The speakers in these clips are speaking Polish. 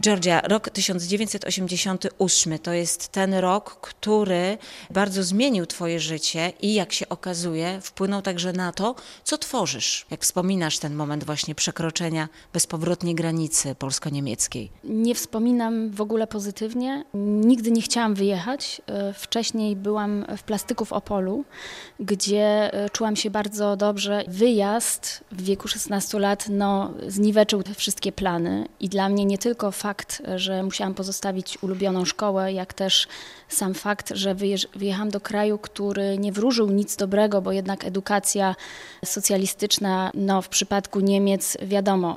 Georgia, rok 1988 to jest ten rok, który bardzo zmienił twoje życie i jak się okazuje wpłynął także na to, co tworzysz. Jak wspominasz ten moment właśnie przekroczenia bezpowrotnej granicy polsko-niemieckiej. Nie wspominam w ogóle pozytywnie. Nigdy nie chciałam wyjechać. Wcześniej byłam w Plastyku w Opolu, gdzie czułam się bardzo dobrze. Wyjazd w wieku 16 lat zniweczył te wszystkie plany i dla mnie nie tylko fakt, że musiałam pozostawić ulubioną szkołę, jak też sam fakt, że wyjechałam do kraju, który nie wróżył nic dobrego, bo jednak edukacja socjalistyczna, w przypadku Niemiec wiadomo,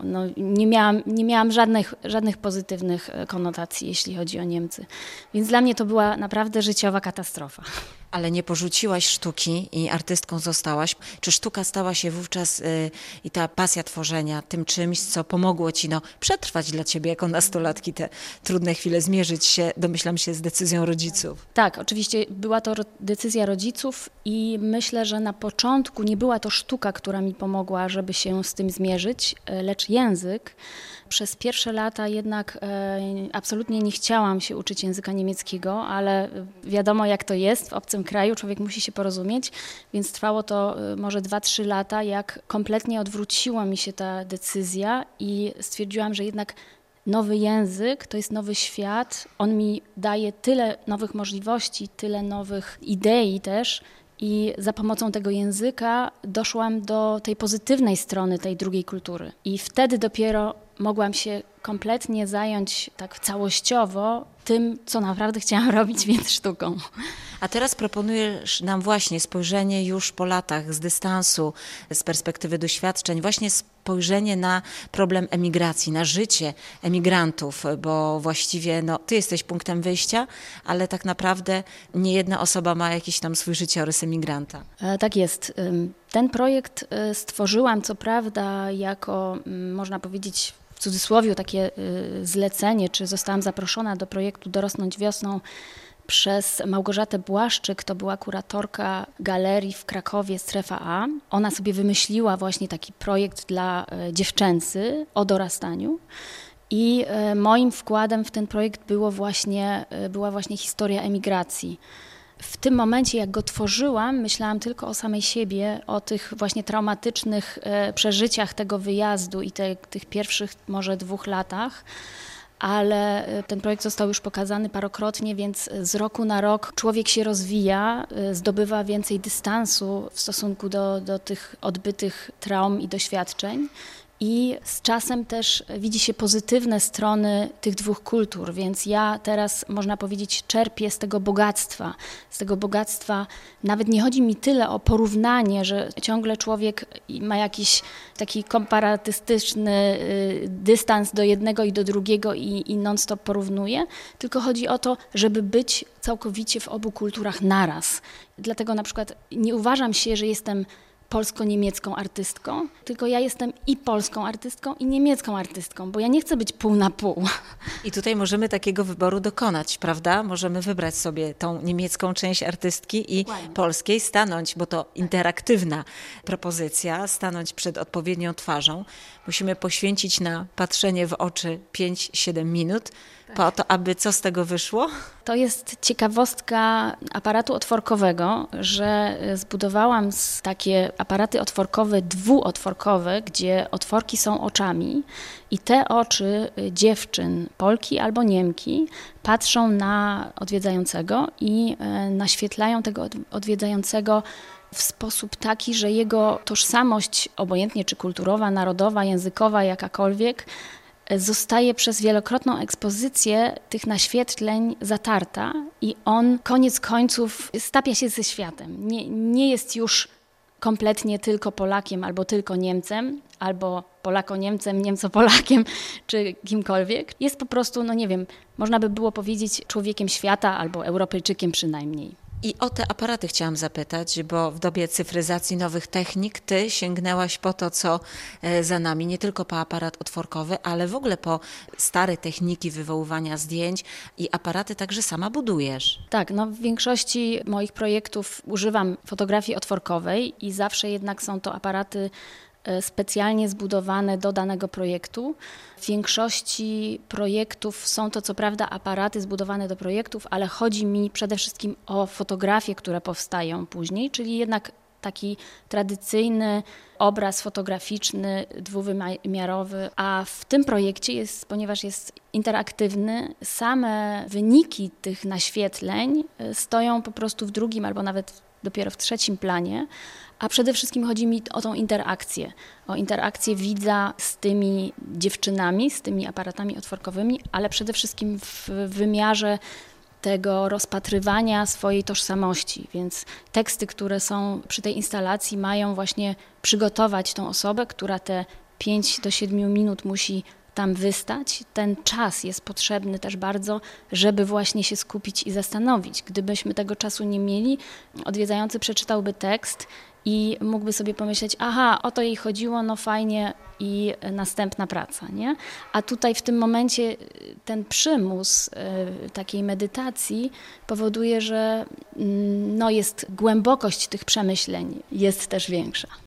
nie miałam żadnych pozytywnych konotacji, jeśli chodzi o Niemcy. Więc dla mnie to była naprawdę życiowa katastrofa. Ale nie porzuciłaś sztuki i artystką zostałaś. Czy sztuka stała się wówczas i ta pasja tworzenia tym czymś, co pomogło ci przetrwać dla ciebie jako nastolatki te trudne chwile, zmierzyć się, domyślam się, z decyzją rodziców? Tak, oczywiście była to decyzja rodziców i myślę, że na początku nie była to sztuka, która mi pomogła, żeby się z tym zmierzyć, lecz język. Przez pierwsze lata jednak absolutnie nie chciałam się uczyć języka niemieckiego, ale wiadomo jak to jest, w obcym kraju człowiek musi się porozumieć, więc trwało to może 2-3 lata, jak kompletnie odwróciła mi się ta decyzja i stwierdziłam, że jednak nowy język to jest nowy świat, on mi daje tyle nowych możliwości, tyle nowych idei też i za pomocą tego języka doszłam do tej pozytywnej strony tej drugiej kultury i wtedy dopiero mogłam się kompletnie zająć tak całościowo tym, co naprawdę chciałam robić, więc sztuką. A teraz proponujesz nam właśnie spojrzenie już po latach, z dystansu, z perspektywy doświadczeń, właśnie spojrzenie na problem emigracji, na życie emigrantów, bo właściwie ty jesteś punktem wyjścia, ale tak naprawdę nie jedna osoba ma jakiś tam swój życiorys emigranta. Tak jest. Ten projekt stworzyłam co prawda jako, można powiedzieć, w cudzysłowie takie zlecenie, czy zostałam zaproszona do projektu Dorosnąć wiosną przez Małgorzatę Błaszczyk, to była kuratorka galerii w Krakowie Strefa A. Ona sobie wymyśliła właśnie taki projekt dla dziewczęcy o dorastaniu i moim wkładem w ten projekt była właśnie historia emigracji. W tym momencie, jak go tworzyłam, myślałam tylko o samej siebie, o tych właśnie traumatycznych przeżyciach tego wyjazdu i tych pierwszych może 2 latach, ale ten projekt został już pokazany parokrotnie, więc z roku na rok człowiek się rozwija, zdobywa więcej dystansu w stosunku do tych odbytych traum i doświadczeń. I z czasem też widzi się pozytywne strony tych 2 kultur, więc ja teraz, można powiedzieć, czerpię z tego bogactwa. Nawet nie chodzi mi tyle o porównanie, że ciągle człowiek ma jakiś taki komparatystyczny dystans do jednego i do drugiego i non-stop porównuje, tylko chodzi o to, żeby być całkowicie w obu kulturach naraz. Dlatego na przykład nie uważam się, że jestem polsko-niemiecką artystką, tylko ja jestem i polską artystką, i niemiecką artystką, bo ja nie chcę być pół na pół. I tutaj możemy takiego wyboru dokonać, prawda? Możemy wybrać sobie tą niemiecką część artystki i polskiej, stanąć, bo to interaktywna propozycja, stanąć przed odpowiednią twarzą. Musimy poświęcić na patrzenie w oczy 5-7 minut, po to, aby co z tego wyszło? To jest ciekawostka aparatu otworkowego, że zbudowałam takie aparaty otworkowe, dwuotworkowe, gdzie otworki są oczami i te oczy dziewczyn, Polki albo Niemki, patrzą na odwiedzającego i naświetlają tego odwiedzającego w sposób taki, że jego tożsamość, obojętnie czy kulturowa, narodowa, językowa, jakakolwiek, zostaje przez wielokrotną ekspozycję tych naświetleń zatarta i on koniec końców stapia się ze światem. Nie jest już kompletnie tylko Polakiem albo tylko Niemcem, albo Polako-Niemcem, Niemco-Polakiem, czy kimkolwiek. Jest po prostu, można by było powiedzieć człowiekiem świata albo Europejczykiem przynajmniej. I o te aparaty chciałam zapytać, bo w dobie cyfryzacji nowych technik ty sięgnęłaś po to, co za nami, nie tylko po aparat otworkowy, ale w ogóle po stare techniki wywoływania zdjęć i aparaty także sama budujesz. Tak, w większości moich projektów używam fotografii otworkowej i zawsze jednak są to aparaty specjalnie zbudowane do danego projektu. W większości projektów są to co prawda aparaty zbudowane do projektów, ale chodzi mi przede wszystkim o fotografie, które powstają później, czyli jednak taki tradycyjny obraz fotograficzny, dwuwymiarowy, a w tym projekcie ponieważ jest interaktywny, same wyniki tych naświetleń stoją po prostu w drugim albo nawet dopiero w trzecim planie, a przede wszystkim chodzi mi o interakcję widza z tymi dziewczynami, z tymi aparatami otworkowymi, ale przede wszystkim w wymiarze tego rozpatrywania swojej tożsamości, więc teksty, które są przy tej instalacji, mają właśnie przygotować tą osobę, która te 5 do 7 minut musi tam wystać. Ten czas jest potrzebny też bardzo, żeby właśnie się skupić i zastanowić. Gdybyśmy tego czasu nie mieli, odwiedzający przeczytałby tekst i mógłby sobie pomyśleć, aha, o to jej chodziło, no fajnie i następna praca, nie? A tutaj w tym momencie ten przymus takiej medytacji powoduje, że no jest głębokość tych przemyśleń jest też większa.